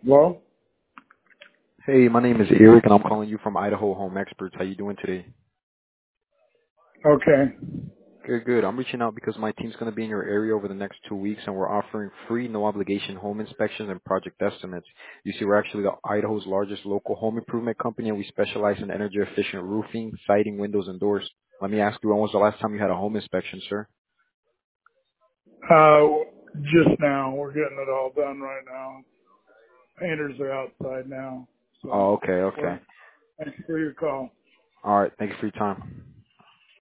Well, Hey, my name is Eric, and I'm calling you from Idaho Home Experts. How you doing today? okay. Good, good. I'm reaching out because my team's going to be in your area over the next 2 weeks, and we're offering free, no-obligation home inspections and project estimates. You see, we're actually Idaho's largest local home improvement company, and we specialize in energy-efficient roofing, siding, windows, and doors. Let me ask you, when was the last time you had a home inspection, sir? Uh, just now, we're getting it all done right now. Painters are outside now, so Oh, okay, okay. we're, thanks for your call. All right. Thank you for your time.